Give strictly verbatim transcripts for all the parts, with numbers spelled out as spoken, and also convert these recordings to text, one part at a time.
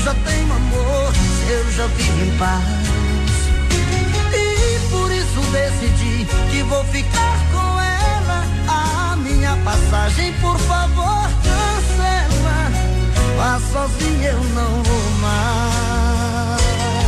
já tenho amor, se eu já vivo em paz. E por isso decidi que vou ficar com ela. A minha passagem, por favor, cancela. Vá sozinha, eu não vou mais.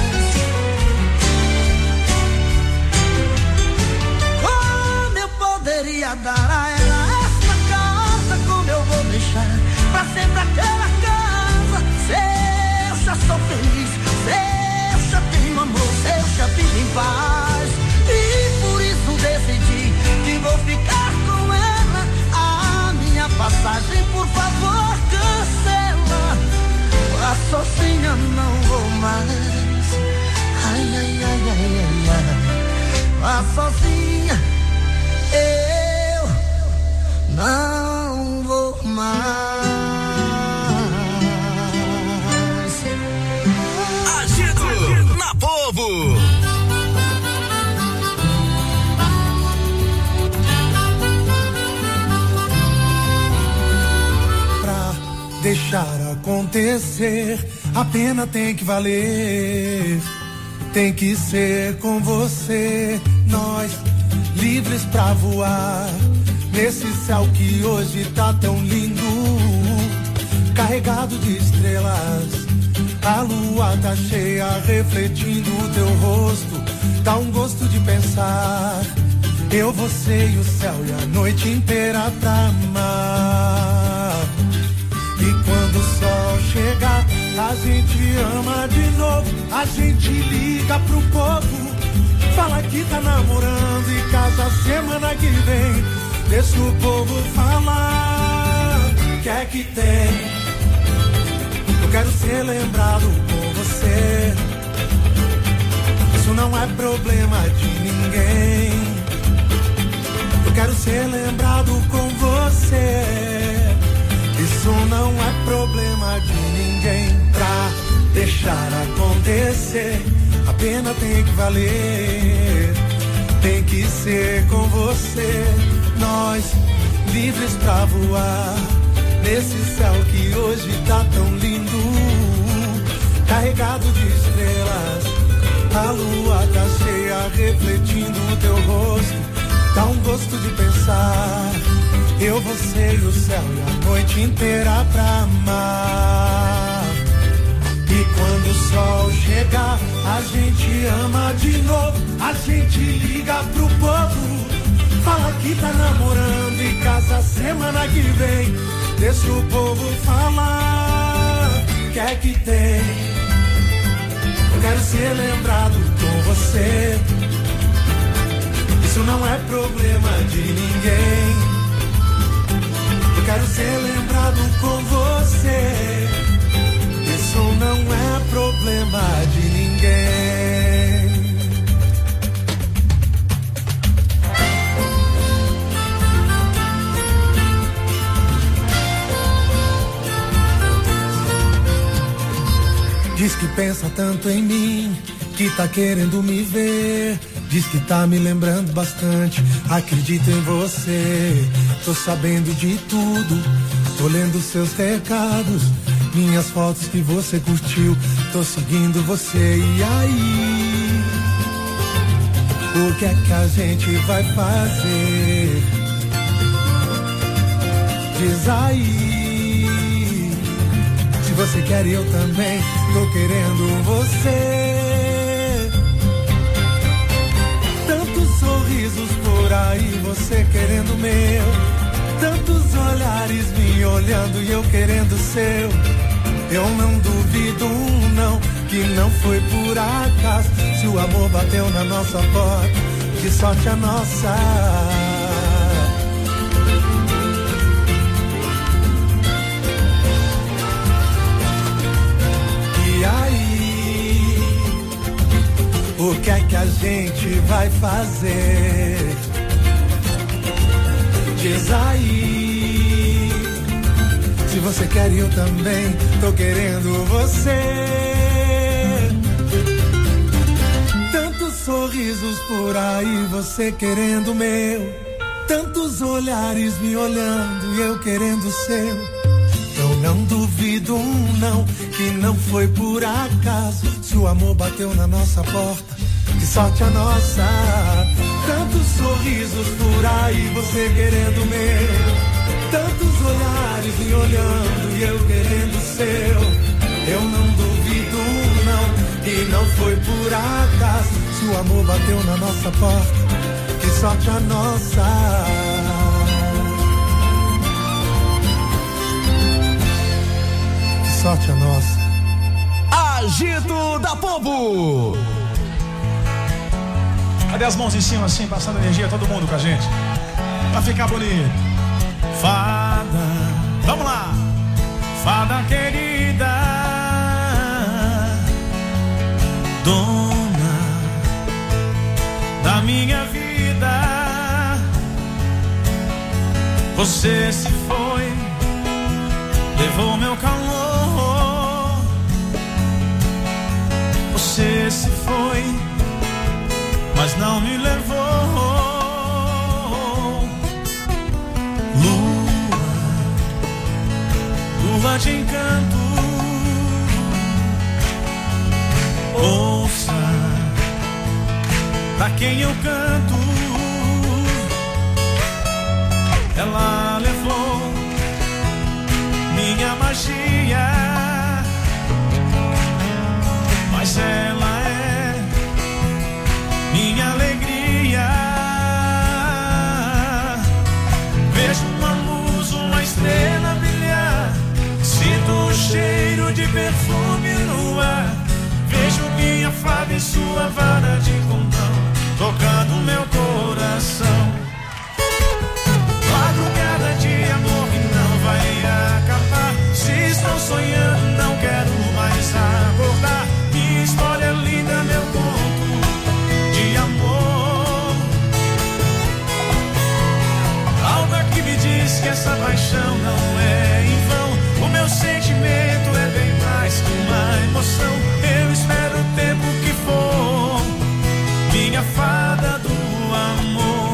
Como eu poderia dar a ela essa casa? Como eu vou deixar pra sempre aquela casa? Se eu já sou feliz, se eu já tenho amor, se eu já vivo em paz. E por isso decidi que vou ficar com ela. A minha passagem, por favor, cancela. Vá sozinha, não vou mais. Ai, ai, ai, ai, ai, ai. Vá sozinha, eu não vou mais. Agito na Povo. Deixar acontecer, a pena tem que valer, tem que ser com você, nós livres pra voar, nesse céu que hoje tá tão lindo, carregado de estrelas, a lua tá cheia refletindo o teu rosto, dá um gosto de pensar, eu, você e o céu e a noite inteira pra amar. E quando o sol chegar, a gente ama de novo, a gente liga pro povo, fala que tá namorando e casa semana que vem, deixa o povo falar, que é que tem, eu quero ser lembrado com você, isso não é problema de ninguém, eu quero ser lembrado com você. Isso não é problema de ninguém. Pra deixar acontecer, a pena tem que valer, tem que ser com você, nós livres pra voar, nesse céu que hoje tá tão lindo, carregado de estrelas, a lua tá cheia refletindo o teu rosto, dá um gosto de pensar, eu, você e o céu e a noite inteira pra amar. E quando o sol chegar, a gente ama de novo, a gente liga pro povo, fala que tá namorando e casa semana que vem, deixa o povo falar, que é que tem, eu quero ser lembrado com você, isso não é problema de ninguém. Eu quero ser lembrado com você, isso não é problema de ninguém. Diz que pensa tanto em mim, que tá querendo me ver, diz que tá me lembrando bastante, acredito em você, tô sabendo de tudo, tô lendo seus recados, minhas fotos que você curtiu, tô seguindo você, e aí? O que é que a gente vai fazer? Diz aí, se você quer eu também, tô querendo você. Sorrisos por aí, você querendo meu, tantos olhares me olhando e eu querendo seu. Eu não duvido não, que não foi por acaso, se o amor bateu na nossa porta, que sorte a nossa. E aí? O que é que a gente vai fazer? Diz aí, se você quer eu também, tô querendo você. Tantos sorrisos por aí, você querendo o meu, tantos olhares me olhando e eu querendo o seu. Eu não duvido não, que não foi por acaso. Se o amor bateu na nossa porta, que sorte a nossa. Tantos sorrisos por aí, você querendo o meu. Tantos olhares me olhando e eu querendo o seu. Eu não duvido não, que não foi por acaso. Se o amor bateu na nossa porta, que sorte a nossa. Que sorte a nossa. Agito da Povo. Cadê as mãos em cima assim, passando energia, todo mundo com a gente? Pra ficar bonito. Fada, vamos lá. Fada querida, dona da minha vida, você se foi, levou meu calor. Você se foi, mas não me levou. Lua, lua de encanto, ouça pra quem eu canto. Ela levou minha magia, mas ela é minha alegria. Vejo uma luz, uma estrela brilhar, sinto o cheiro de perfume no ar. Vejo minha fada em sua vara de condão, tocando meu coração. Madrugada de amor que não vai acabar. Se estou sonhando, não quero mais acordar. Minha história é linda, meu conto de amor. Algo aqui me diz que essa paixão não é em vão. O meu sentimento é bem mais que uma emoção. Eu espero o tempo que for, minha fada do amor.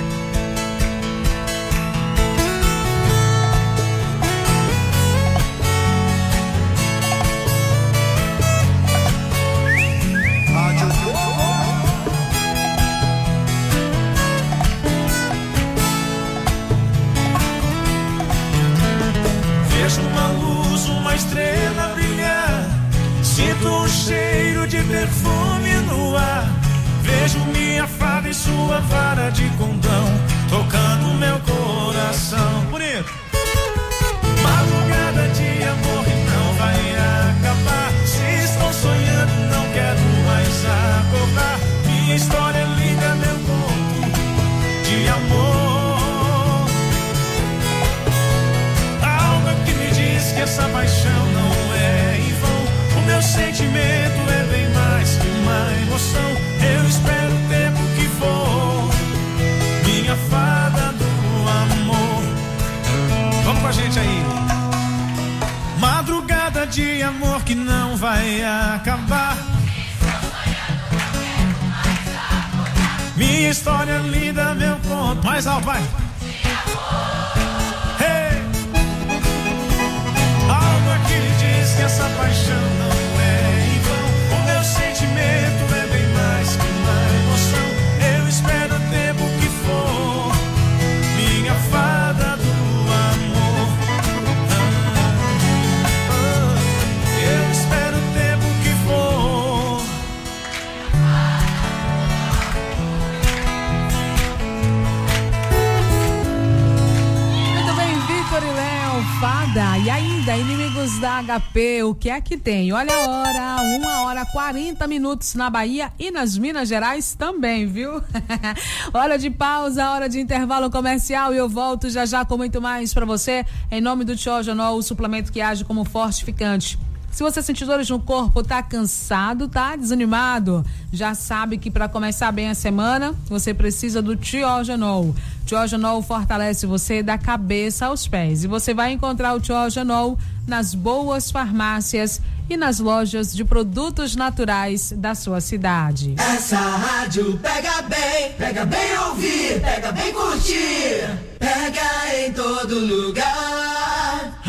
Vejo uma luz, uma estrela brilhar, sinto o cheiro de perfume no ar. Vejo minha fada e sua vara de condão, tocando meu coração. Bonito. Madrugada de amor que não vai acabar. Se estou sonhando, não quero mais acordar. Minha história é linda, meu conto de amor. Algo que me diz que essa paixão não é em vão. O meu sentimento é bem mais que uma emoção. Eu espero o tempo que for, minha fada do amor. Vamos com a gente aí. Madrugada de amor que não vai acabar. Minha história linda, meu conto. Mais alto, vai. Hey! Algo aqui me diz que essa paixão não é em vão. O meu sentimento é bem mais que uma emoção. Eu espero o tempo que for, minha fada do amor. Ah, ah, eu espero o tempo que for. Muito bem, Vitor e Léo, fada. E ainda, inimigos da H P, o que é que tem? Olha a hora, uma hora quarenta minutos na Bahia e nas Minas Gerais também, viu? Hora de pausa, hora de intervalo comercial e eu volto já já com muito mais pra você, em nome do Tiogenol, o suplemento que age como fortificante. Se você sentir dores no corpo, tá cansado, tá desanimado, já sabe que para começar bem a semana, você precisa do Tiogenol. Tiogenol fortalece você da cabeça aos pés. E você vai encontrar o Tiogenol nas boas farmácias e nas lojas de produtos naturais da sua cidade. Essa rádio pega bem, pega bem ouvir, pega bem curtir, pega em todo lugar. Rádio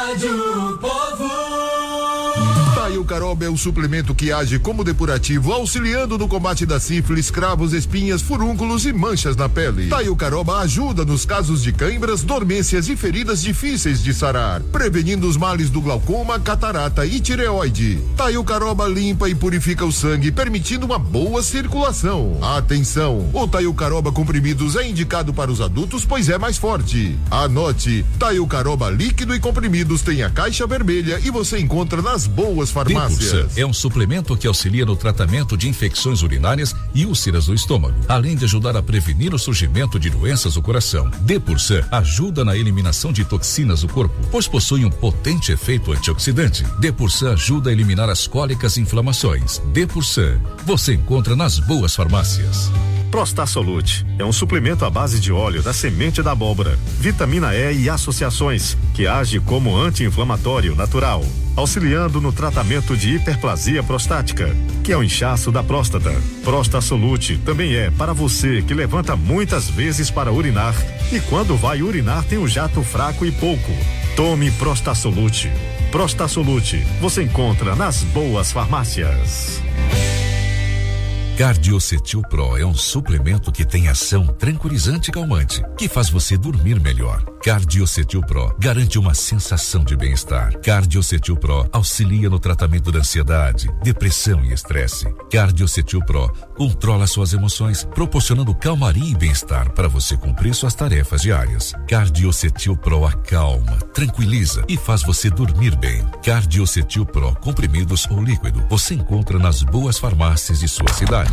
Rádio Povo. Taio Caroba é o suplemento que age como depurativo, auxiliando no combate da sífilis, cravos, espinhas, furúnculos e manchas na pele. Taio Caroba ajuda nos casos de cãibras, dormências e feridas difíceis de sarar, prevenindo os males do glaucoma, catarata e tireoide. Taio Caroba limpa e purifica o sangue, permitindo uma boa circulação. Atenção, o Taio Caroba comprimidos é indicado para os adultos, pois é mais forte. Anote, Taio Caroba líquido e comprimidos tem a caixa vermelha e você encontra nas boas farmácias. Depursan é um suplemento que auxilia no tratamento de infecções urinárias e úlceras do estômago, além de ajudar a prevenir o surgimento de doenças do coração. Depursan ajuda na eliminação de toxinas do corpo, pois possui um potente efeito antioxidante. Depursan ajuda a eliminar as cólicas e inflamações. Depursan, você encontra nas boas farmácias. Prostasolute é um suplemento à base de óleo da semente da abóbora, vitamina E e associações, que age como anti-inflamatório natural, auxiliando no tratamento de hiperplasia prostática, que é o inchaço da próstata. Prostasolute também é para você que levanta muitas vezes para urinar e quando vai urinar tem um jato fraco e pouco. Tome Prostasolute. Prostasolute você encontra nas boas farmácias. Cardiocetil Pro é um suplemento que tem ação tranquilizante e calmante, que faz você dormir melhor. Cardiocetil Pro garante uma sensação de bem-estar. Cardiocetil Pro auxilia no tratamento da ansiedade, depressão e estresse. Cardiocetil Pro controla suas emoções, proporcionando calmaria e bem-estar para você cumprir suas tarefas diárias. Cardiocetil Pro acalma, tranquiliza e faz você dormir bem. Cardiocetil Pro comprimidos ou líquido, você encontra nas boas farmácias de sua cidade.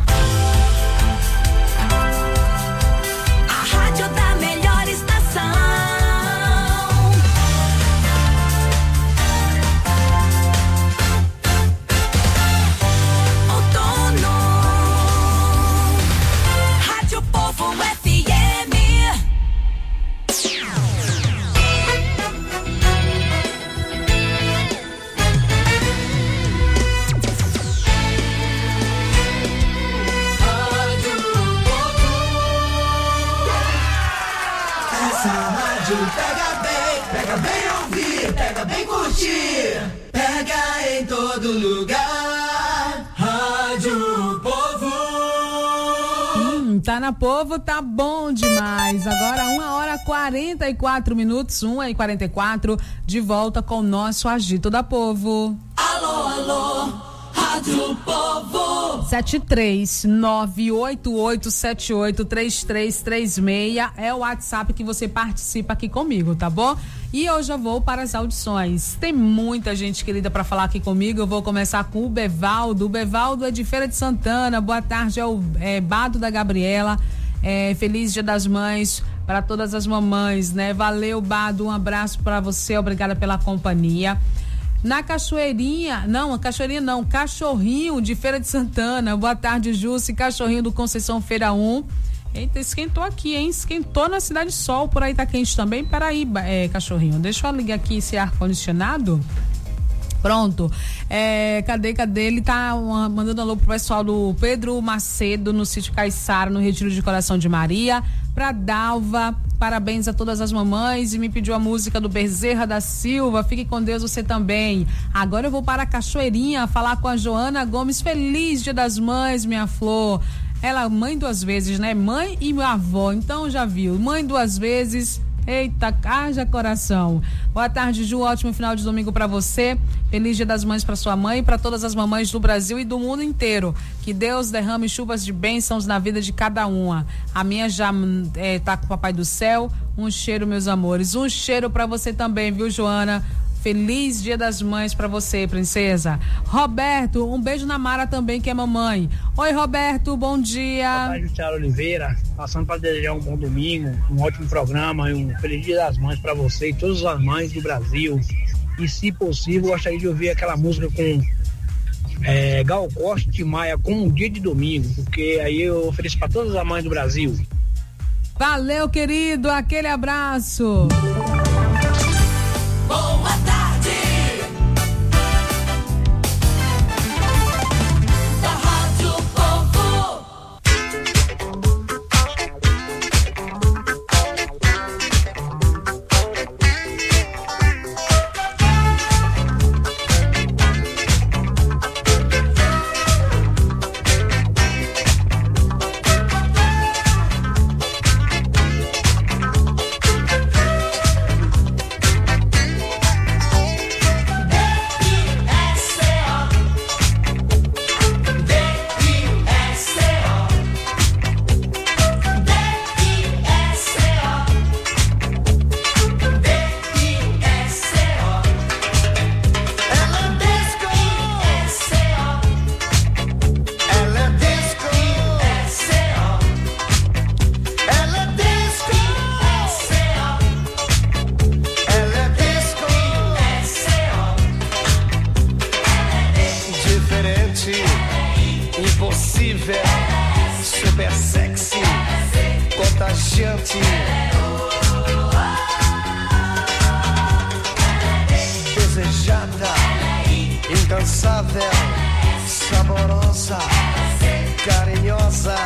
A rádio da melhor estação. Outono. Rádio Povo F M. Pega bem, pega bem ouvir, pega bem curtir, pega em todo lugar. Rádio Povo. Hum, tá na Povo, tá bom demais. Agora uma hora quarenta e quatro minutos, uma e quarenta e quatro, de volta com o nosso Agito da Povo. Alô, alô, Rádio Povo. sete três nove oito oito sete oito três três três seis é o WhatsApp que você participa aqui comigo, tá bom? E eu já vou para as audições. Tem muita gente querida para falar aqui comigo. Eu vou começar com o Bevaldo. O Bevaldo é de Feira de Santana. Boa tarde, é o é, Bado da Gabriela. É, feliz Dia das Mães para todas as mamães, né? Valeu, Bado. Um abraço para você. Obrigada pela companhia. Na Cachoeirinha, não, Cachoeirinha não, Cachorrinho de Feira de Santana. Boa tarde, Jússi, Cachorrinho do Conceição Feira um. Eita, esquentou aqui, hein? Esquentou na Cidade Sol, por aí tá quente também. Peraí, é, Cachorrinho, deixa eu ligar aqui esse ar-condicionado. Pronto. É, cadê, cadê? Ele tá uma, mandando alô pro pessoal do Pedro Macedo, no sítio Caiçara, no Retiro de Coração de Maria. Pra Dalva, parabéns a todas as mamães, e me pediu a música do Bezerra da Silva. Fique com Deus, você também. Agora eu vou para a Cachoeirinha falar com a Joana Gomes. Feliz Dia das Mães, minha flor. Ela, mãe duas vezes, né? Mãe e minha avó, então já viu. Mãe duas vezes. Eita, haja coração. Boa tarde, Ju, ótimo final de domingo pra você. Feliz Dia das Mães pra sua mãe e pra todas as mamães do Brasil e do mundo inteiro. Que Deus derrame chuvas de bênçãos na vida de cada uma. A minha já é, tá com o Papai do Céu. Um cheiro, meus amores. Um cheiro pra você também, viu, Joana? Feliz Dia das Mães pra você, princesa. Roberto, um beijo na Mara também, que é mamãe. Oi, Roberto, bom dia. Boa tarde, Thiago Oliveira. Passando para desejar um bom domingo, um ótimo programa e um feliz Dia das Mães pra você e todas as mães do Brasil. E, se possível, gostaria de ouvir aquela música com é, Gal Costa e Maia, como um dia de domingo, porque aí eu ofereço para todas as mães do Brasil. Valeu, querido, aquele abraço. Boa tarde. Da Rádio Povo. desejante, desejada, incansável, saborosa, carinhosa.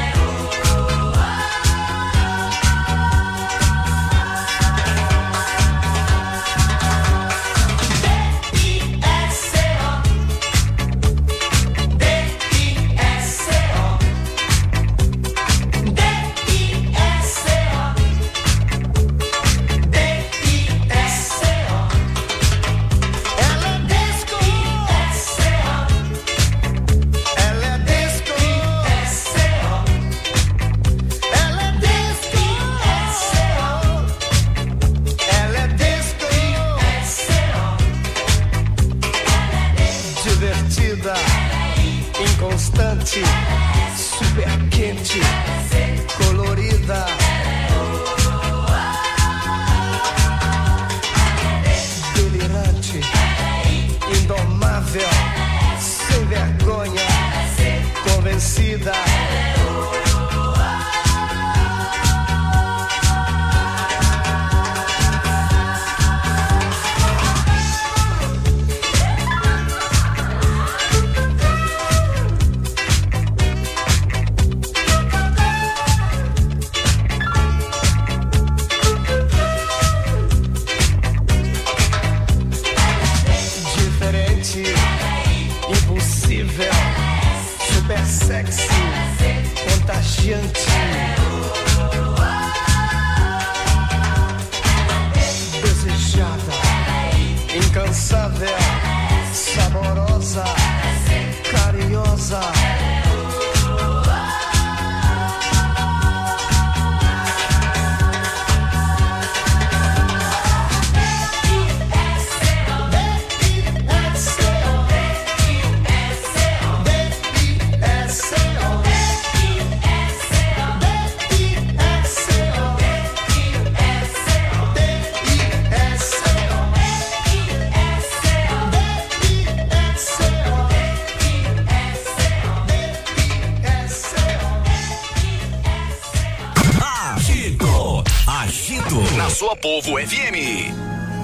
Inconstante, super quente, colorida, delirante, indomável, sem vergonha, convencida. Impossível, super sexy, contagiante, desejada, incansável, saborosa, carinhosa. Na sua Povo F M.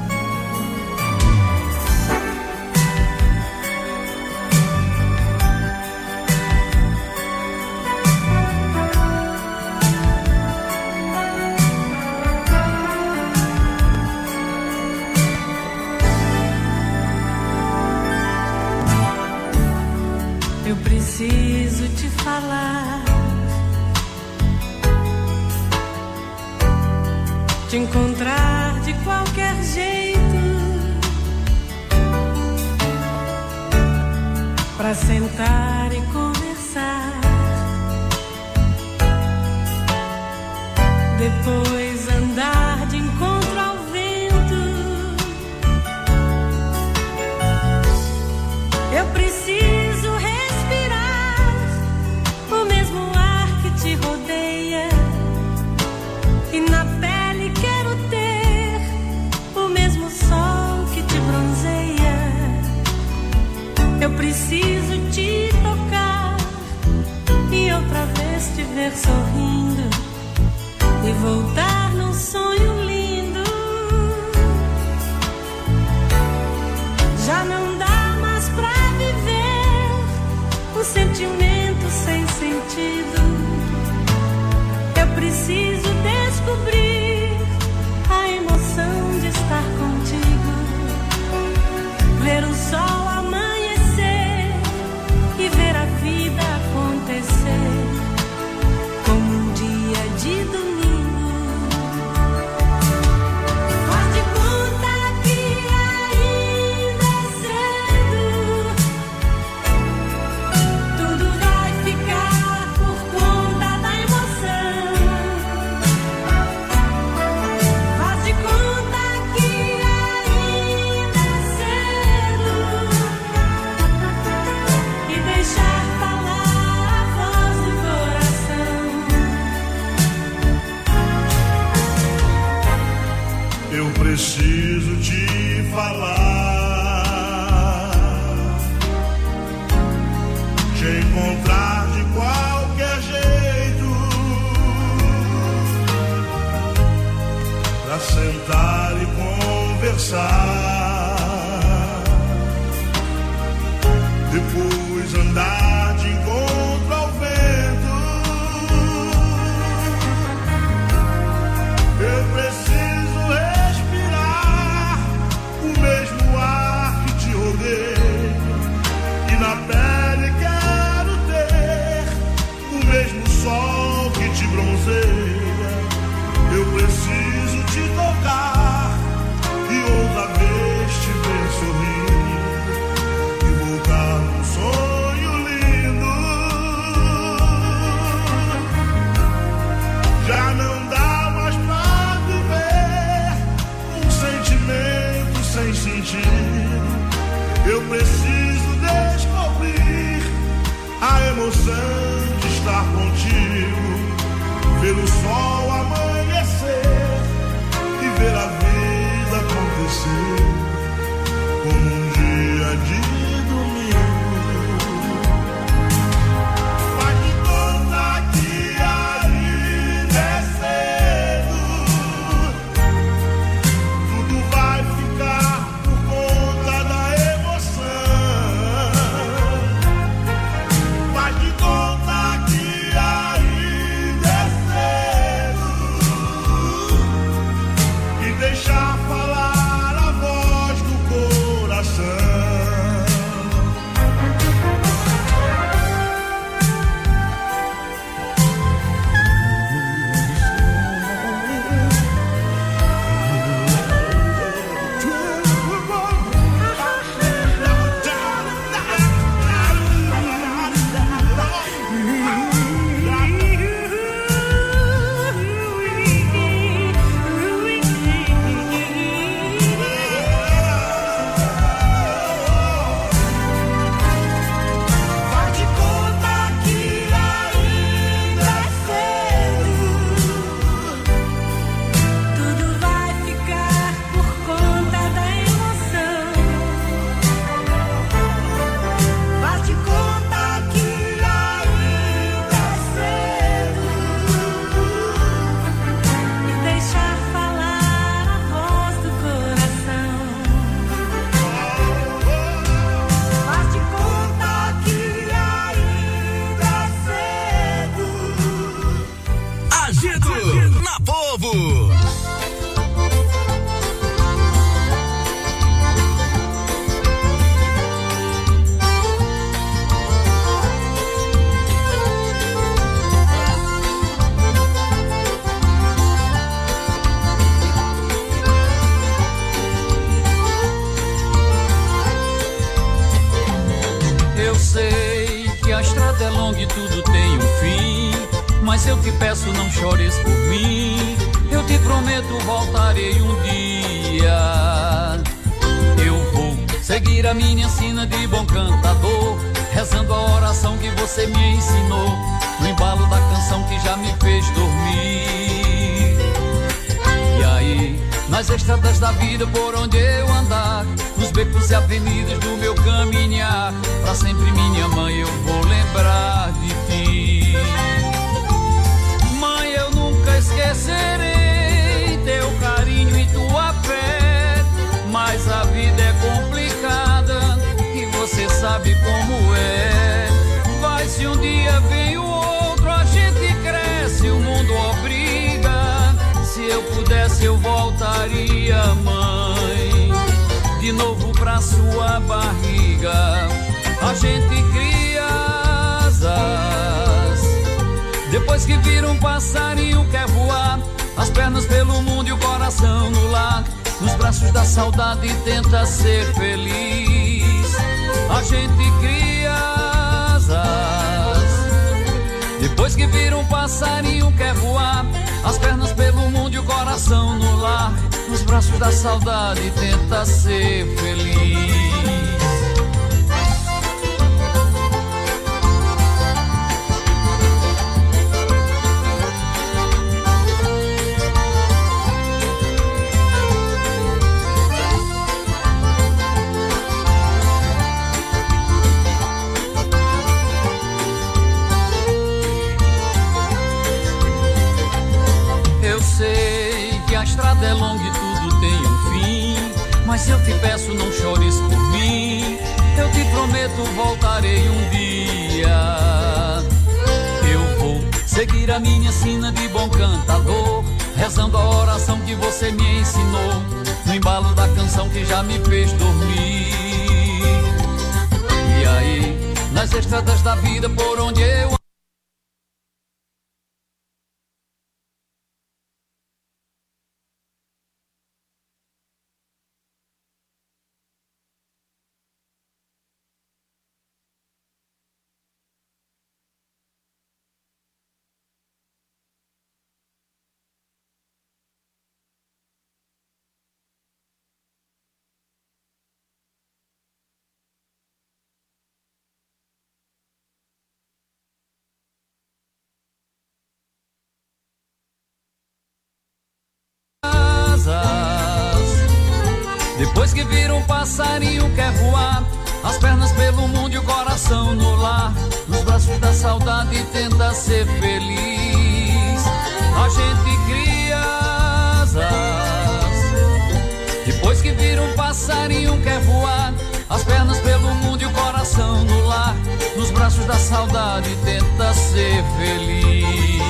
Eu preciso te falar, te encontrar de qualquer jeito, pra sentar e conversar, depois andar de encontro ao vento. Eu preciso respirar o mesmo ar que te rodeia, e na pele quero ter o mesmo sol que te bronzeia. Eu preciso te tocar e outra vez te ver sorrindo e voltar num sonho lindo. Já não dá mais pra viver um sentimento sem sentido. Eu preciso descobrir a emoção de estar contigo, ver o sol amanhecer e ver a vida acontecer como um dia de domingo. Faz de conta que ainda é cedo, tudo vai ficar por conta da emoção. Faz de conta que ainda é cedo e deixar falar a voz do coração. Eu preciso te falar, te encontrar de qualquer jeito, dançar, depois andar de encontro ao vento. Eu preciso respirar o mesmo ar que te rodeia, e na pele quero ter o mesmo sol que te bronzeia. Eu preciso te tocar e outra vez te ver sorrir e voltar num sonho lindo. Já não dá mais pra viver um sentimento sem sentido. Eu preciso descobrir a emoção de estar contigo, ver o sol amanhecer e ver a vida acontecer como um dia de domingo. Faz de conta que ainda é cedo, tudo vai ficar por conta da emoção. Faz de conta que ainda é cedo e deixar falar a voz do coração. Faz de conta que ainda é cedo, Tudo vai ficar por conta da emoção. faz de conta que ainda é cedo. E deixar falar a voz do coração. Faz de conta que ainda é cedo. Agito na Povo. Eu sei que a estrada é longa e tudo tem um fim, mas eu te peço, não chores por mim. Eu te prometo, voltarei um dia. Eu vou seguir a minha ensina de bom cantador, rezando a oração que você me ensinou, no embalo da canção que já me fez dormir. E aí, nas estradas da vida por onde eu andar, nos becos e avenidas do meu caminhar, pra sempre, minha mãe, eu vou lembrar de ti. Mãe, eu nunca esquecerei teu carinho e tua fé, mas a vida é complicada e você sabe como é. Vai, se um dia vem o outro, a gente cresce, o mundo obriga. Se eu pudesse eu voltaria, mãe, de novo pra sua barriga. A gente cria asas, depois que vira um passarinho quer voar, as pernas pelo mundo e o coração no lar, nos braços da saudade tenta ser feliz. A gente cria asas, depois que vira um passarinho quer voar, as pernas pelo mundo e o coração no lar, nos braços da saudade tenta ser feliz. Eu sei que a estrada é longa e tudo tem um fim, Mas eu te peço, não chores por mim. Eu te prometo, voltarei um dia. Eu vou seguir a minha sina de bom cantador, rezando a oração que você me ensinou, no embalo da canção que já me fez dormir. E aí, nas estradas da vida por onde eu depois que vira um passarinho quer voar, as pernas pelo mundo e o coração no lar, nos braços da saudade tenta ser feliz. A gente cria asas. Depois que vira um passarinho quer voar, as pernas pelo mundo e o coração no lar, nos braços da saudade tenta ser feliz.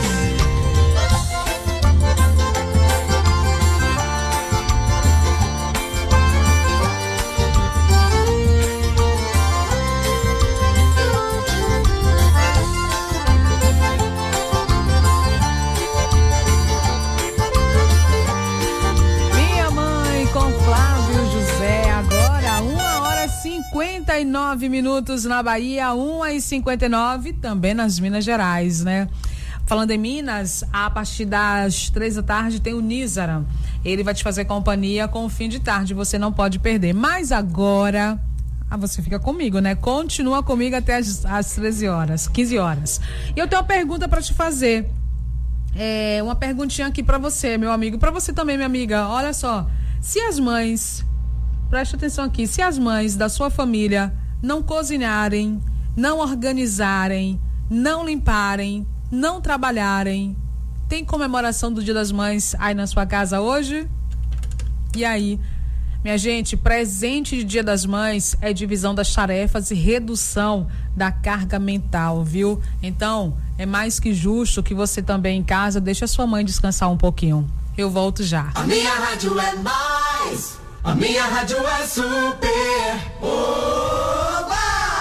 cinquenta e nove minutos na Bahia, uma e cinquenta e nove também nas Minas Gerais, né? Falando em Minas, a partir das três da tarde tem o Nízara. Ele vai te fazer companhia com o fim de tarde, você não pode perder. Mas agora, ah, você fica comigo, né? Continua comigo até as, as treze horas, quinze horas. E eu tenho uma pergunta para te fazer. É uma perguntinha aqui para você, meu amigo, para você também, minha amiga. Olha só, se as mães, preste atenção aqui, se as mães da sua família não cozinharem, não organizarem, não limparem, não trabalharem, tem comemoração do Dia das Mães aí na sua casa hoje? E aí? Minha gente, presente de Dia das Mães é divisão das tarefas e redução da carga mental, viu? Então, é mais que justo que você também em casa deixe a sua mãe descansar um pouquinho. Eu volto já. A minha rádio é mais, a minha rádio é super. Oba!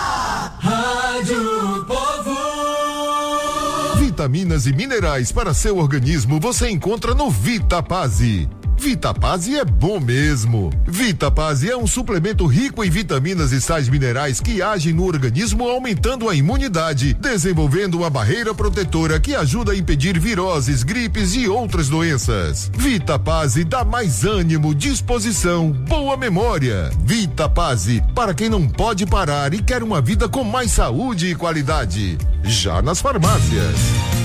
Rádio Povo. Vitaminas e minerais para seu organismo você encontra no Vitapase. Vitapase é bom mesmo. Vitapase é um suplemento rico em vitaminas e sais minerais que agem no organismo aumentando a imunidade, desenvolvendo uma barreira protetora que ajuda a impedir viroses, gripes e outras doenças. Vitapase dá mais ânimo, disposição, boa memória. Vitapase, para quem não pode parar e quer uma vida com mais saúde e qualidade. Já nas farmácias.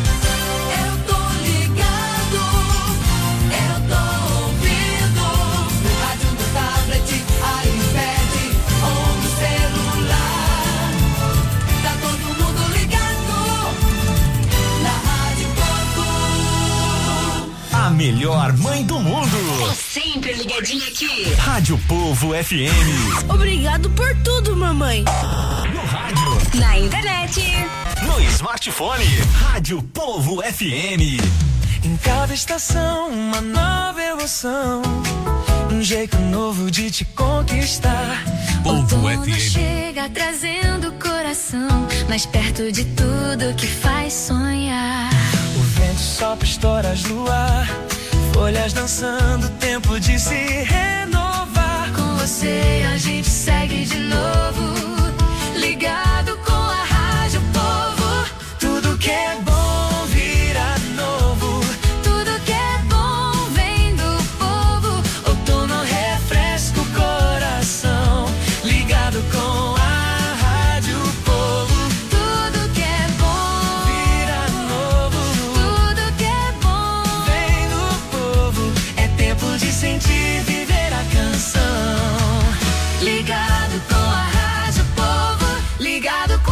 A melhor mãe do mundo. Tô sempre ligadinha aqui. Rádio Povo F M. Obrigado por tudo, mamãe. No rádio. Na internet. No smartphone. Rádio Povo F M. Em cada estação, uma nova emoção. Um jeito novo de te conquistar. Povo F M. Chega trazendo o coração mais perto de tudo que faz sonhar. O vento sopra estoras no ar, folhas dançando, tempo de se renovar. Com você a gente segue de novo, ligado com a Rádio Povo. Tudo que é bom vira novo, tudo que é bom vem do povo. outono refresca o coração, ligado com a Rádio Povo. Tudo que é bom vira novo, tudo que é bom vem do povo. É tempo de sentir, viver a canção. Ligado com a Rádio Povo, ligado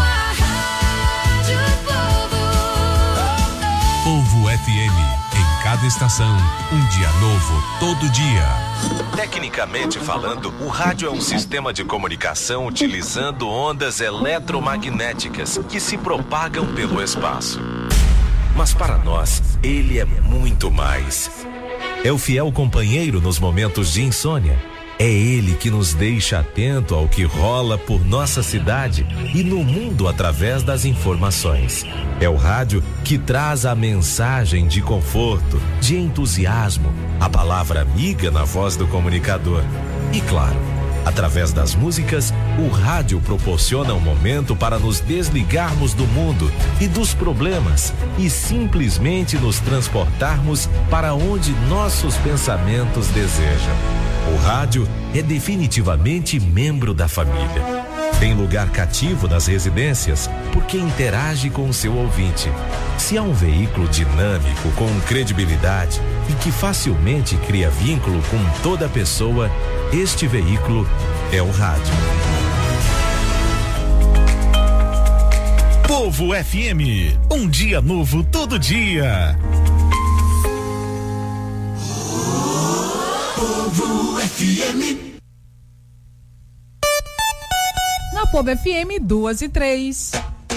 cada estação, um dia novo todo dia. Tecnicamente falando, o rádio é um sistema de comunicação utilizando ondas eletromagnéticas que se propagam pelo espaço. Mas para nós, ele é muito mais. É o fiel companheiro nos momentos de insônia. É ele que nos deixa atento ao que rola por nossa cidade e no mundo através das informações. É o rádio que traz a mensagem de conforto, de entusiasmo, a palavra amiga na voz do comunicador. E claro, através das músicas, o rádio proporciona um momento para nos desligarmos do mundo e dos problemas e simplesmente nos transportarmos para onde nossos pensamentos desejam. O rádio é definitivamente membro da família. Tem lugar cativo nas residências porque interage com o seu ouvinte. Se há um veículo dinâmico, com credibilidade e que facilmente cria vínculo com toda pessoa, este veículo é o rádio. Povo F M, um dia novo todo dia. Povo F M. Na Povo F M, duas e três.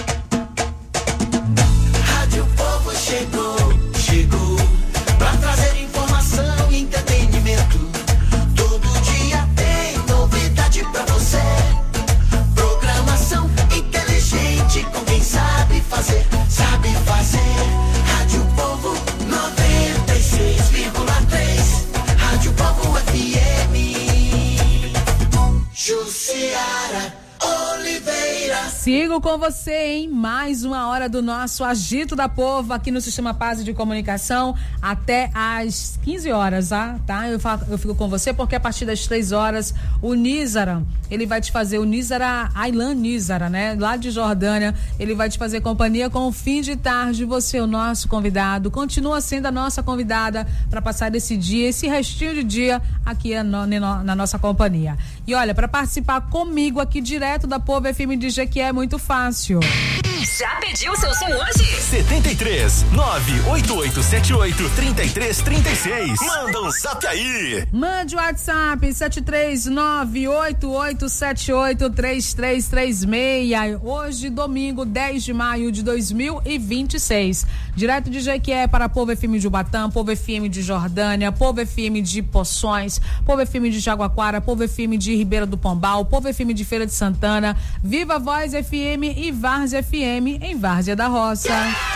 Rádio Povo chegou, chegou pra trazer informação e entretenimento. Todo dia tem novidade pra você. Programação inteligente com quem sabe fazer, sabe fazer. Rádio Povo noventa e seis vírgula três. Rádio Povo F M. Jussiara Oliveira. Sigo com você em mais uma hora do nosso Agito da Povo aqui no Sistema Paz de Comunicação até às quinze horas, ah, tá? Eu, falo, eu fico com você porque a partir das três horas o Nízara, ele vai te fazer, o Nízara, Aylan Nízara, né? Lá de Jordânia, ele vai te fazer companhia com o fim de tarde. Você, o nosso convidado, continua sendo a nossa convidada para passar esse dia, esse restinho de dia aqui no, no, na nossa companhia. E olha, para participar comigo aqui direto da Povo F M de Jequié é muito fácil. Já pediu seu som hoje? setenta e três, nove oito oito sete oito, trinta e três, trinta e seis. Manda um zap aí. Mande o WhatsApp sete três nove oito oito sete oito três três três seis. Hoje, domingo, dez de maio de dois mil e vinte e seis. Direto de Jequié para Povo F M de Ubatã, Povo F M de Jordânia, Povo F M de Poções, Povo F M de Jaguaquara, Povo F M de Ribeira do Pombal, Povo F M de Feira de Santana, Viva Voz F M e Várzea F M em Várzea da Roça.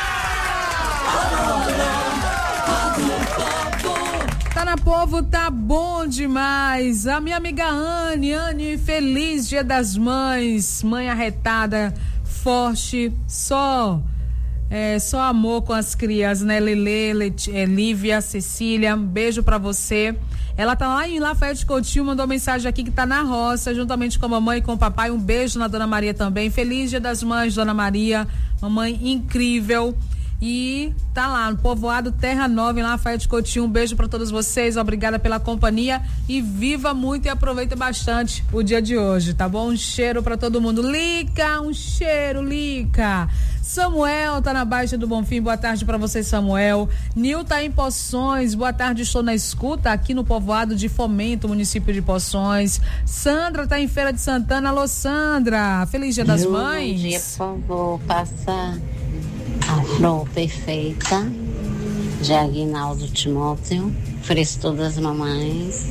Tá na Povo, tá bom demais. A minha amiga Anne, Anne, feliz Dia das Mães, mãe arretada, forte, só é, só amor com as crias, né? Lelê, Let, é, Lívia, Cecília, um beijo pra você. Ela tá lá em Lafayette Coutinho, mandou mensagem aqui que tá na roça, juntamente com a mamãe e com o papai. Um beijo na Dona Maria também. Feliz Dia das Mães, Dona Maria. Mamãe incrível. E tá lá no povoado Terra Nova, em Lafayette Coutinho. Um beijo pra todos vocês. Obrigada pela companhia. E viva muito e aproveita bastante o dia de hoje, tá bom? Um cheiro pra todo mundo. Lica, um cheiro, Lica. Samuel tá na Baixa do Bonfim, boa tarde pra você, Samuel. Nil tá em Poções, boa tarde, estou na escuta aqui no povoado de Fomento, município de Poções. Sandra tá em Feira de Santana, alô Sandra, feliz Dia das Mães. Bom dia, por favor, passa a flor perfeita de Aguinaldo Timóteo, Frestor das Mamães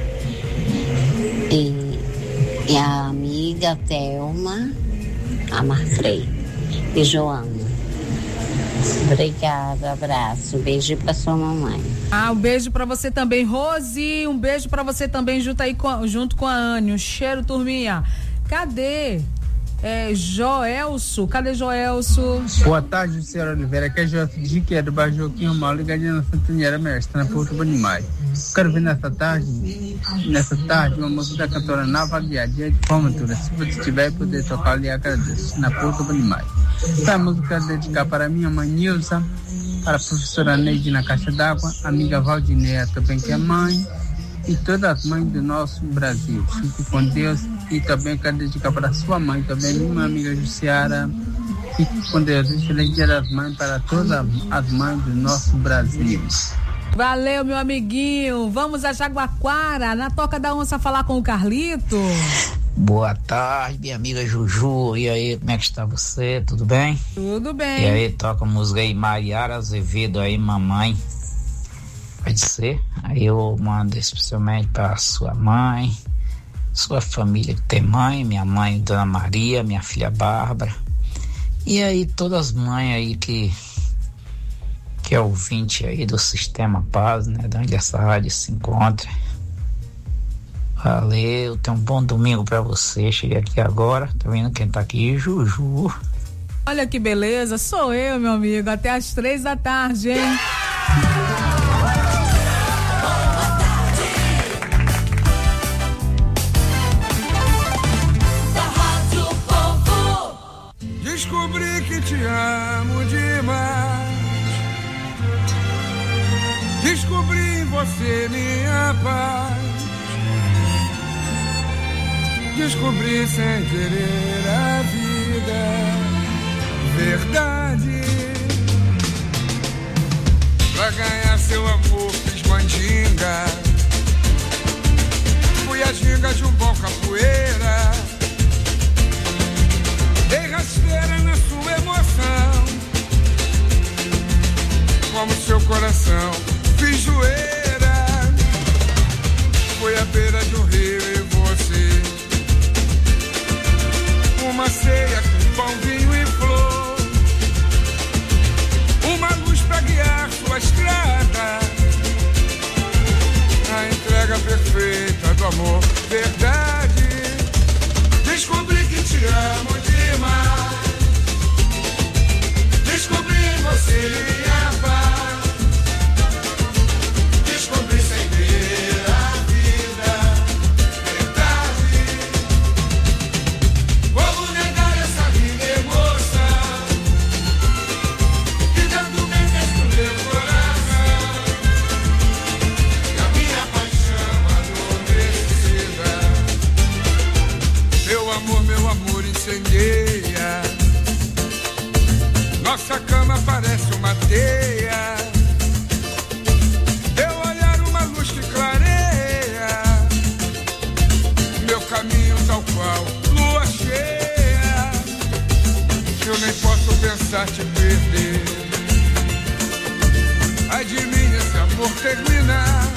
e, e a amiga Thelma, a Marfrey e Joana. Obrigada, abraço, beijo pra sua mamãe. Ah, um beijo pra você também, Rose, um beijo pra você também junto aí com, junto com a Anne, um cheiro, turminha. Cadê? É, Joelso, cadê Joelso? Boa tarde, senhora Oliveira, aqui é Joelso de Jiquié, do bairro Joaquim Mal, ligadinha na Santanheira Mestre, na Porto Banimai. Quero ver nessa tarde, nessa tarde, uma música da cantora Nava Guiar, dia de formatura. Se você tiver poder tocar ali, agradeço, na Porto Banimai. Essa música é dedicar para minha mãe Nilza, para a professora Neide na Caixa d'Água, amiga Valdineia também que é mãe, e todas as mães do nosso Brasil. Fique com Deus. E também quero dedicar para sua mãe, também minha amiga Jussiara. Fique com Deus. Excelente Dia das Mães para todas as mães do nosso Brasil. Valeu, meu amiguinho. Vamos a Jaguaquara, na Toca da Onça, falar com o Carlito. Boa tarde, minha amiga Juju. E aí, como é que está você? Tudo bem? Tudo bem. E aí, toca a música aí, Maiara Azevedo aí, mamãe. Pode ser? Aí eu mando especialmente para sua mãe, sua família que tem mãe, minha mãe, Dona Maria, minha filha Bárbara. E aí, todas as mães aí que que é ouvinte aí do Sistema Paz, né, de onde essa rádio se encontra. Valeu, tenha um bom domingo pra você. Cheguei aqui agora, tá vendo quem tá aqui? Juju. Olha que beleza, sou eu, meu amigo, até às três da tarde, hein? Descobri que te amo demais. Descobri em você minha paz. Descobri sem querer a vida, verdade. Pra ganhar seu amor fiz mandinga. Fui a ginga de um bom capoeira. Dei rasteira na sua emoção. Como seu coração fiz zoeira. Foi à beira de um rio e você. Uma ceia com pão, vinho e flor. Uma luz pra guiar sua estrada. A entrega perfeita do amor, verdade. Descobri que te amo demais. Descobri em você minha paz. Descobri sem ver a vida, verdade. Como negar essa linda emoção que tanto bem fez pro meu coração. E a minha paixão adormecida. Meu amor, meu amor incendeia. Nossa cama parece uma teia. Teu olhar uma luz que clareia. Meu caminho tal qual lua cheia. Eu nem posso pensar te perder. Ai de mim esse amor terminar.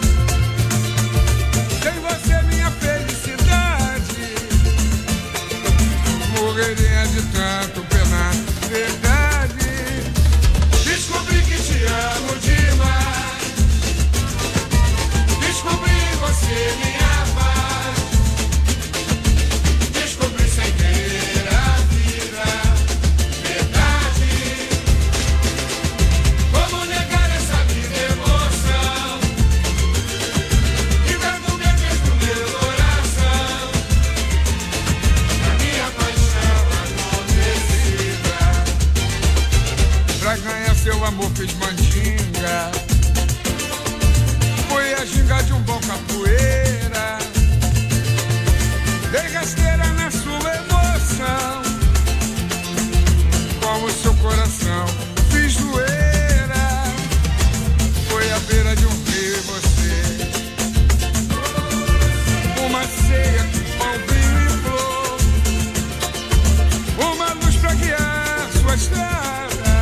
Sem você minha felicidade. Morreria de tanto penar, verdade. Descobri que te amo demais. Descobri em você minha paz. Descobri sem querer a vida, verdade. Como negar essa linda emoção que tanto me fez pro meu coração. A minha paixão adormecida. Pra ganhar seu amor fiz mandinga. Foi a ginga de um bom capoeira. Dei rasteira na sua emoção. Com o seu coração fiz zoeira. Foi à beira de um rio e você. Uma ceia com pão, vinho e flor. Uma luz pra guiar sua estrada.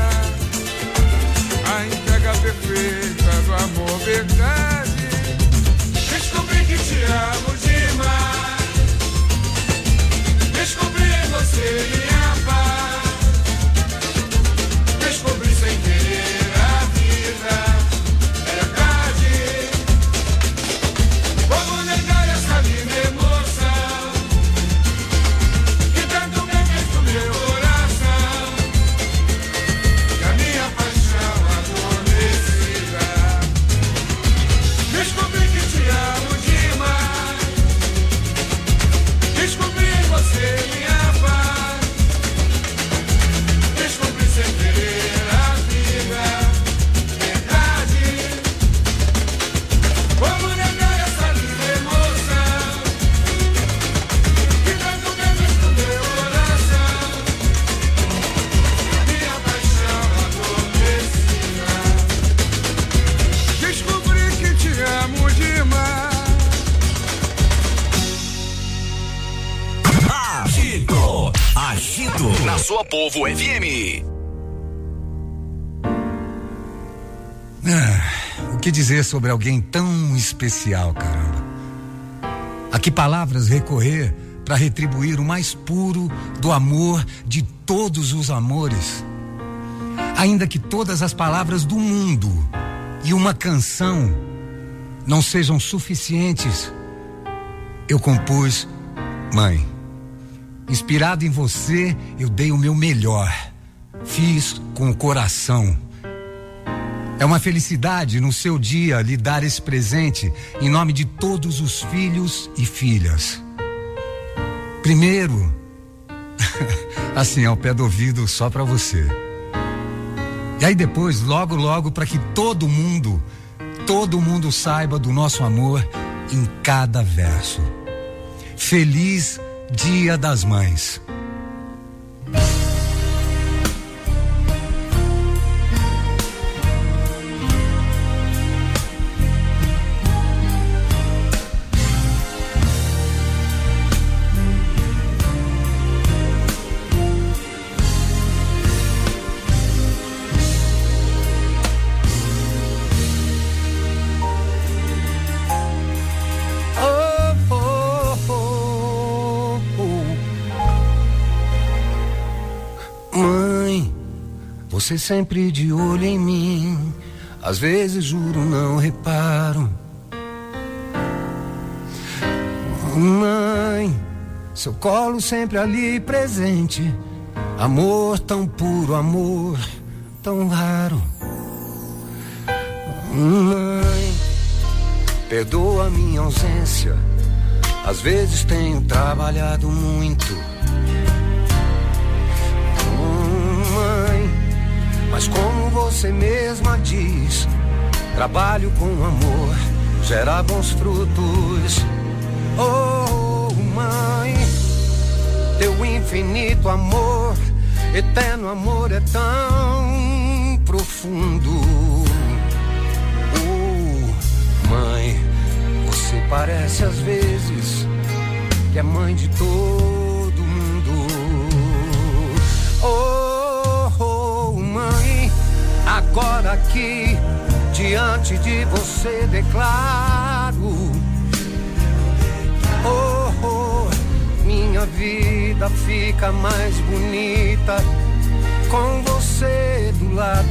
A entrega perfeita do amor, verdade. Descobri que te amo demais. sua Povo F M. Ah, o que dizer sobre alguém tão especial, caramba? A que palavras recorrer para retribuir o mais puro do amor de todos os amores? Ainda que todas as palavras do mundo e uma canção não sejam suficientes, eu compus Mãe. Inspirado em você, eu dei o meu melhor. Fiz com o coração. É uma felicidade no seu dia lhe dar esse presente em nome de todos os filhos e filhas. Primeiro, assim, ao pé do ouvido, só pra você. E aí depois, logo, logo, pra que todo mundo, todo mundo saiba do nosso amor em cada verso. Feliz Dia das Mães. Você sempre de olho em mim, às vezes juro não reparo. Mãe, seu colo sempre ali presente, amor tão puro, amor tão raro. Mãe, perdoa a minha ausência, às vezes tenho trabalhado muito. Mas como você mesma diz, trabalho com amor gera bons frutos. Oh, mãe, teu infinito amor, eterno amor é tão profundo. Oh, mãe, você parece às vezes que é mãe de todo mundo. Oh, agora aqui, diante de você declaro, oh, oh, minha vida fica mais bonita com você do lado.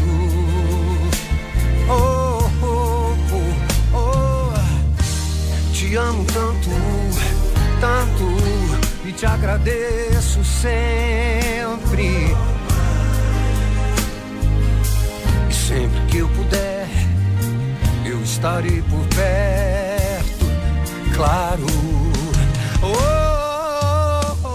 Oh, oh, oh, oh, te amo tanto, tanto e te agradeço sempre. Sempre que eu puder, eu estarei por perto, claro. Oh, oh,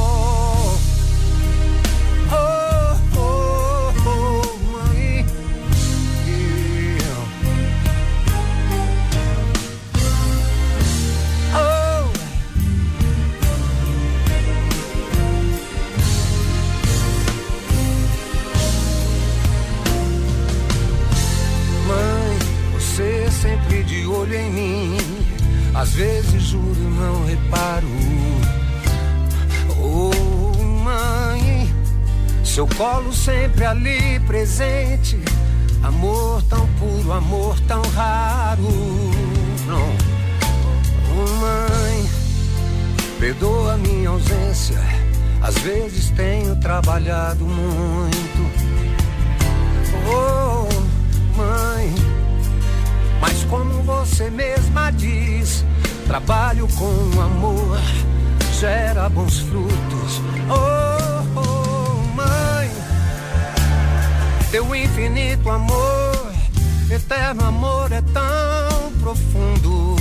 oh, oh, oh, mãe. Yeah. Oh. Você sempre de olho em mim, às vezes juro não reparo. Oh, mãe, seu colo sempre ali presente, amor tão puro, amor tão raro. Não. Oh, mãe, perdoa minha ausência, às vezes tenho trabalhado muito. Oh, mãe, mas como você mesma diz, trabalho com amor gera bons frutos. Oh, oh, mãe, teu infinito amor, eterno amor é tão profundo.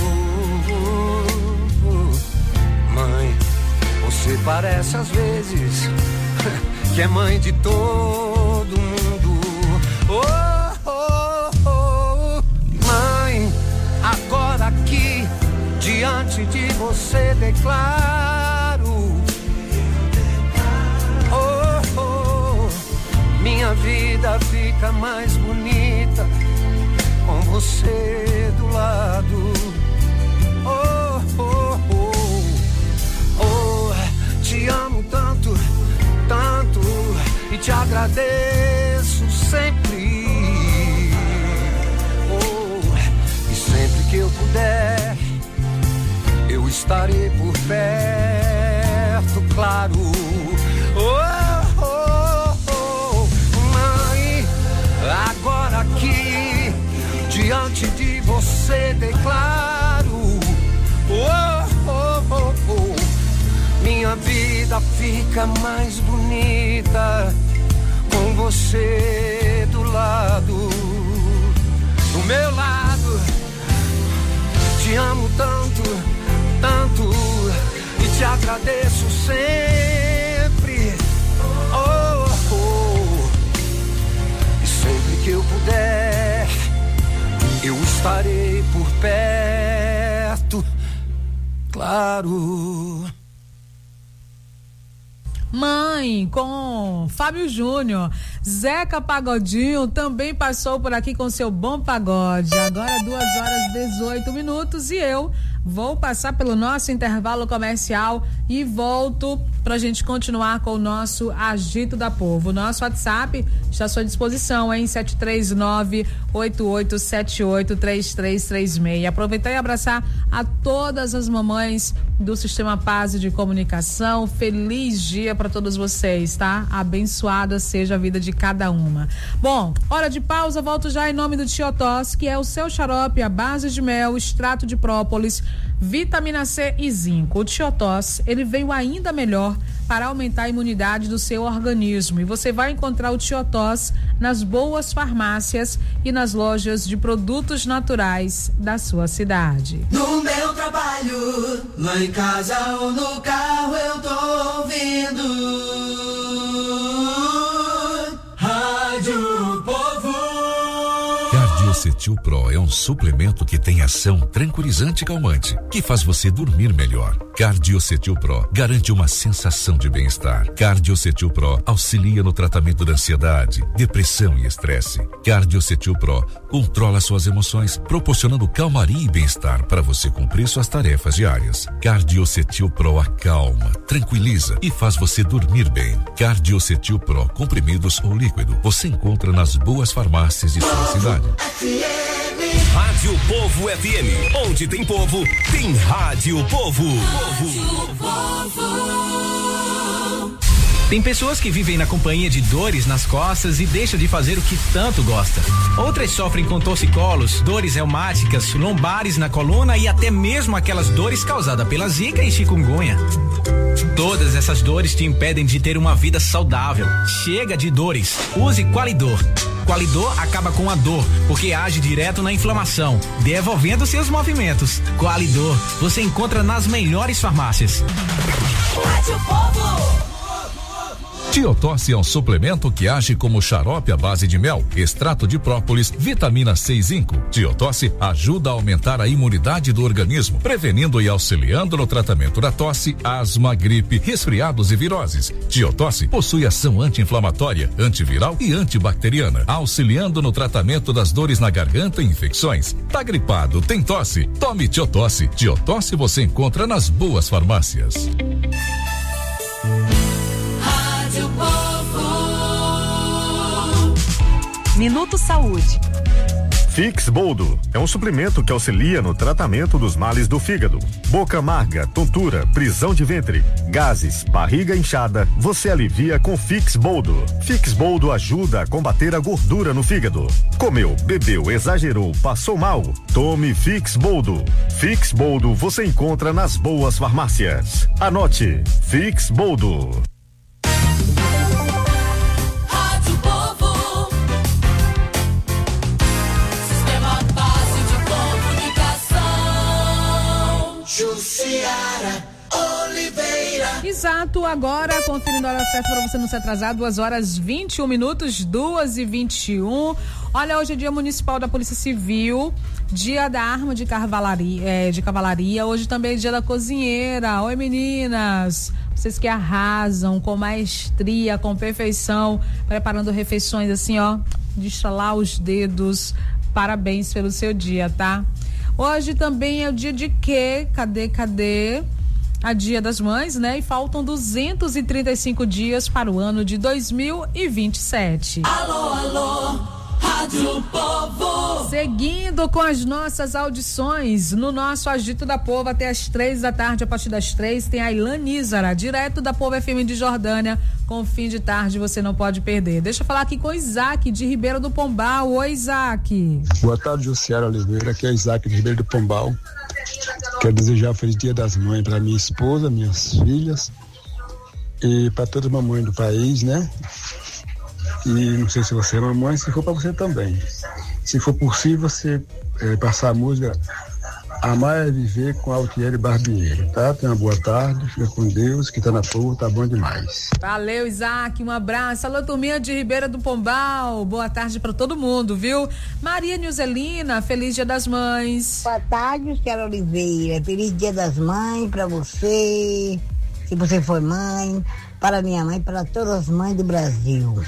Mãe, você parece às vezes que é mãe de todo mundo. Oh, agora aqui, diante de você declaro, oh, oh, minha vida fica mais bonita com você do lado. Oh, oh, oh, oh, te amo tanto, tanto e te agradeço sempre. Oh, e sempre que eu puder, eu estarei por perto, claro. Oh, oh, oh, mãe, agora aqui diante de você declaro, oh, oh, oh, oh, minha vida fica mais bonita com você do lado, do meu lado. Te amo tanto, tanto, e te agradeço sempre. Oh, oh, e sempre que eu puder, eu estarei por perto, claro. Mãe, com Fábio Júnior. Zeca Pagodinho também passou por aqui com seu bom pagode. Agora duas horas e dezoito minutos e eu vou passar pelo nosso intervalo comercial e volto pra gente continuar com o nosso Agito da Povo. O nosso WhatsApp está à sua disposição em sete três nove, oito oito sete oito, três três três seis. Aproveitar e abraçar a todas as mamães do Sistema Paz de Comunicação. Feliz dia para todos vocês, tá? Abençoada seja a vida de cada uma. Bom, hora de pausa, volto já em nome do Tiotós, que é o seu xarope à base de mel, extrato de própolis, vitamina C e zinco. O Tiotós, ele veio ainda melhor para aumentar a imunidade do seu organismo, e você vai encontrar o Tiotós nas boas farmácias e nas lojas de produtos naturais da sua cidade. No meu trabalho, lá em casa ou no carro, eu tô ouvindo Rádio Povo. Cardiocetil Pro é um suplemento que tem ação tranquilizante e calmante, que faz você dormir melhor. Cardiocetil Pro garante uma sensação de bem-estar. Cardiocetil Pro auxilia no tratamento da ansiedade, depressão e estresse. Cardiocetil Pro controla suas emoções, proporcionando calmaria e bem-estar para você cumprir suas tarefas diárias. Cardiocetil Pro acalma, tranquiliza e faz você dormir bem. Cardiocetil Pro, comprimidos ou líquido, você encontra nas boas farmácias de sua cidade. Rádio Povo F M, onde tem povo, tem Rádio Povo. Rádio Povo. Tem pessoas que vivem na companhia de dores nas costas e deixam de fazer o que tanto gosta. Outras sofrem com torcicolos, dores reumáticas, lombares na coluna e até mesmo aquelas dores causadas pela zika e chikungunya. Todas essas dores te impedem de ter uma vida saudável. Chega de dores. Use Qualidor. Qualidor acaba com a dor, porque age direto na inflamação, devolvendo seus movimentos. Qualidor, você encontra nas melhores farmácias. Rádio Povo. Tiotós é um suplemento que age como xarope à base de mel, extrato de própolis, vitamina C e zinco. Tiotós ajuda a aumentar a imunidade do organismo, prevenindo e auxiliando no tratamento da tosse, asma, gripe, resfriados e viroses. Tiotós possui ação anti-inflamatória, antiviral e antibacteriana, auxiliando no tratamento das dores na garganta e infecções. Tá gripado, tem tosse? Tome Tiotós. Tiotós você encontra nas boas farmácias. Minuto Saúde. Fix Boldo é um suplemento que auxilia no tratamento dos males do fígado. Boca amarga, tontura, prisão de ventre, gases, barriga inchada, você alivia com Fix Boldo. Fix Boldo ajuda a combater a gordura no fígado. Comeu, bebeu, exagerou, passou mal? Tome Fix Boldo. Fix Boldo você encontra nas boas farmácias. Anote, Fix Boldo. Jussiara Oliveira. Exato, agora conferindo a hora certa para você não se atrasar, duas horas vinte e um minutos, duas e vinte e um. Olha, hoje é dia municipal da Polícia Civil, dia da arma de cavalaria, é, de cavalaria. Hoje também é dia da cozinheira. Oi, meninas, vocês que arrasam com maestria, com perfeição, preparando refeições assim, ó, de estralar os dedos. Parabéns pelo seu dia, tá? Hoje também é o dia de quê? Cadê, cadê? a Dia das Mães, né? E faltam duzentos e trinta e cinco dias para o ano de dois mil e vinte e sete. Alô, alô, Rádio Povo. Seguindo com as nossas audições, no nosso Agito da Povo, até as três da tarde, a partir das três, tem a Ilan Nízara, direto da Povo F M de Jordânia, com fim de tarde, você não pode perder. Deixa eu falar aqui com o Isaac, de Ribeiro do Pombal. Oi, Isaac. Boa tarde, Jussiara Oliveira, aqui é Isaac, de Ribeiro do Pombal. Quero desejar um feliz Dia das Mães para minha esposa, minhas filhas e para todas as mamães do país, né? E não sei se você é mamãe, se for para você também. Se for possível, você é, passar a música Amar é Viver com Altieri Barbieri, tá? Tenha uma boa tarde, fica com Deus, que tá na Povo, tá bom demais. Valeu, Isaac, um abraço. Alô, turminha de Ribeira do Pombal, boa tarde para todo mundo, viu? Maria Nilzelina, feliz Dia das Mães. Boa tarde, Jussiara Oliveira, feliz Dia das Mães para você, se você for mãe, para minha mãe, para todas as mães do Brasil.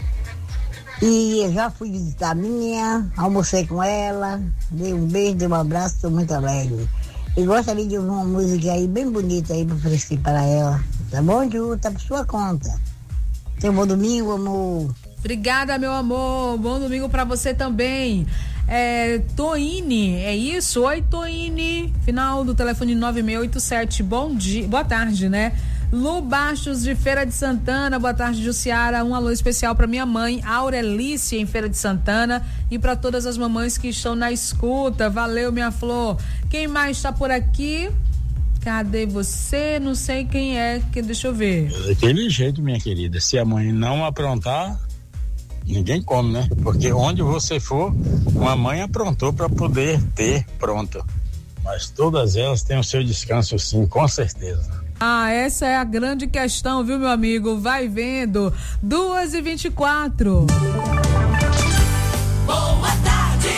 E eu já fui visitar a minha, almocei com ela, dei um beijo, dei um abraço, estou muito alegre. E gostaria de ouvir uma música aí bem bonita aí para oferecer para ela. Tá bom, Ju? Tá por sua conta. Tenha um bom domingo, amor. Obrigada, meu amor. Bom domingo para você também. É, Toine, é isso? Oi, Toine. Final do telefone nove seis oito sete. Bom dia, boa tarde, né? Lu Bastos, de Feira de Santana, boa tarde, Jussiara. Um alô especial para minha mãe, Aurelice, em Feira de Santana, e para todas as mamães que estão na escuta. Valeu, minha flor. Quem mais está por aqui? Cadê você? Não sei quem é, que deixa eu ver. Daquele jeito, minha querida, se a mãe não aprontar, ninguém come, né? Porque onde você for, uma mãe aprontou para poder ter pronto. Mas todas elas têm o seu descanso, sim, com certeza. Ah, essa é a grande questão, viu, meu amigo? Vai vendo. duas e vinte e quatro. Boa tarde.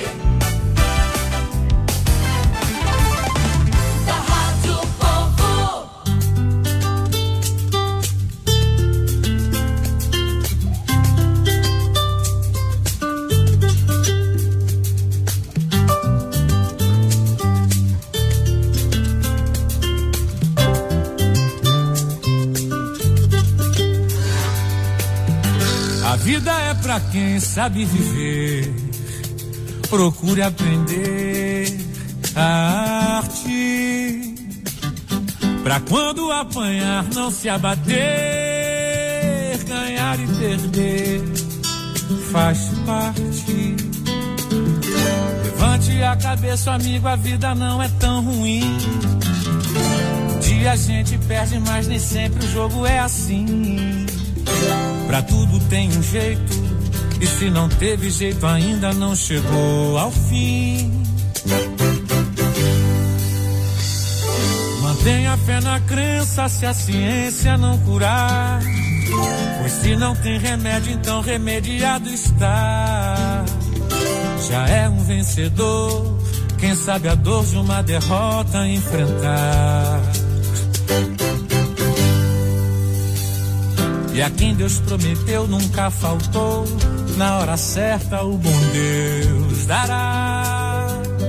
Da Rádio Povo. A vida é pra quem sabe viver, procure aprender a arte, pra quando apanhar não se abater, ganhar e perder faz parte. Levante a cabeça, amigo, a vida não é tão ruim. Um dia a gente perde, mas nem sempre o jogo é assim. Pra tudo tem um jeito, e se não teve jeito ainda não chegou ao fim. Mantenha fé na crença se a ciência não curar, pois se não tem remédio então remediado está. Já é um vencedor quem sabe a dor de uma derrota enfrentar. E a quem Deus prometeu nunca faltou, na hora certa o bom Deus dará.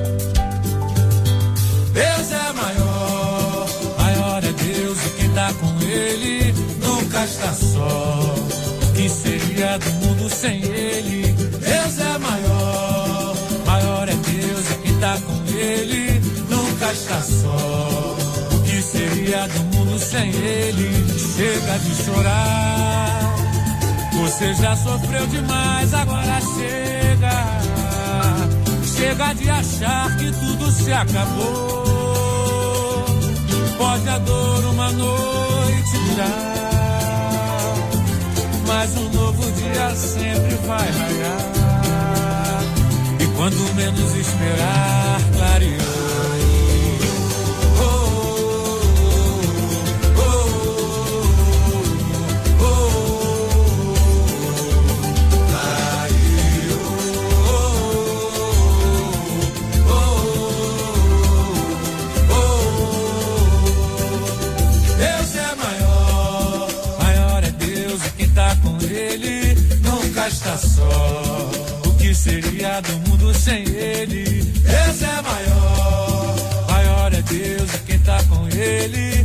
Deus é maior, maior é Deus, e quem tá com Ele nunca está só. Que seria do mundo sem Ele? Deus é maior, maior é Deus, e quem tá com Ele nunca está só. Que seria do mundo sem Ele? Chega de chorar, você já sofreu demais, agora chega. Chega de achar que tudo se acabou. Pode a dor uma noite durar, mas um novo dia sempre vai raiar. E quando menos esperar, clareou. Está só, o que seria do mundo sem Ele? Deus é maior, maior é Deus, e quem tá com Ele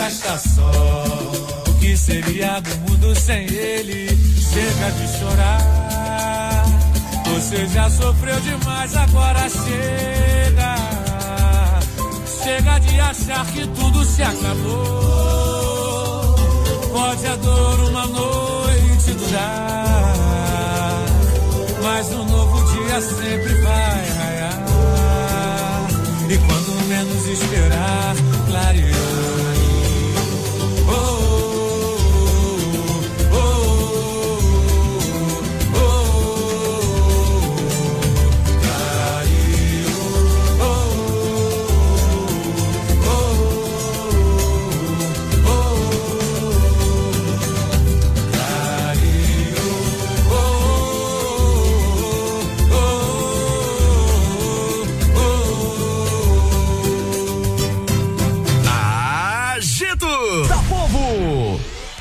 já está só. O que seria do mundo sem ele? Chega de chorar. Você já sofreu demais, agora chega. Chega de achar que tudo se acabou. Pode a dor uma noite durar, mas um novo dia sempre vai raiar. E quando menos esperar, clarear. Oh, oh, oh, oh, oh, clareou. Oh, oh, oh, clareou. Oh, Agito da Povo.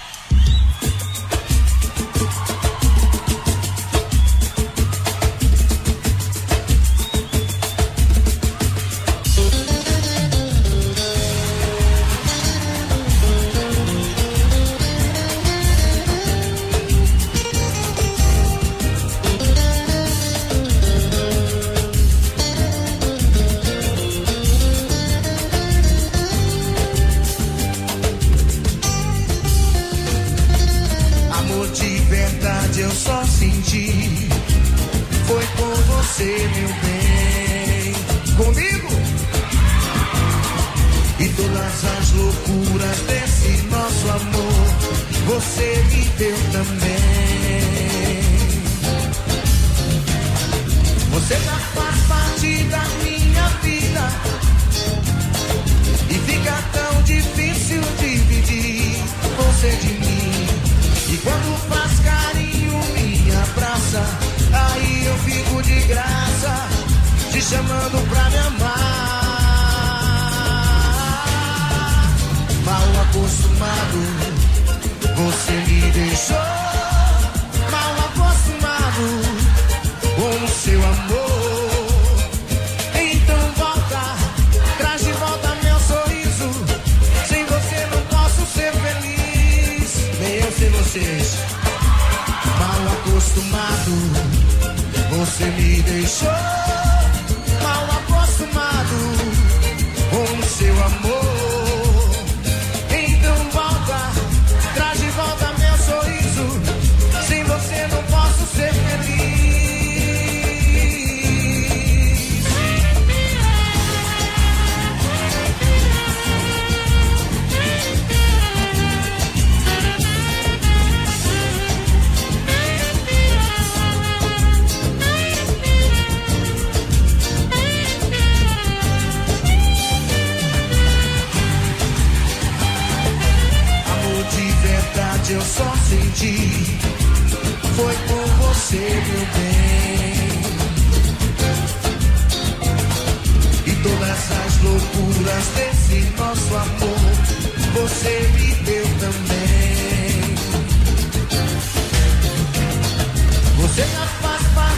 Amor de verdade eu só senti. Foi com você, meu bem. Comigo? E todas as loucuras desse nosso amor você me deu também. Você já faz parte da minha vida e fica tão difícil dividir você de mim. E quando faz carinho, me abraça, aí eu fico de graça, te chamando pra me amar. Mal acostumado, você me deixou. Mal acostumado com o seu amor. Então volta, traz de volta meu sorriso. Sem você não posso ser feliz, nem eu sem vocês. Mal acostumado, você me deixou. Mal acostumado com o seu amor. Então volta, traz de volta meu sorriso. Sem você não posso ser feliz. Eu só senti, foi por você, meu bem. E todas as loucuras desse nosso amor você me deu também. Você já faz parte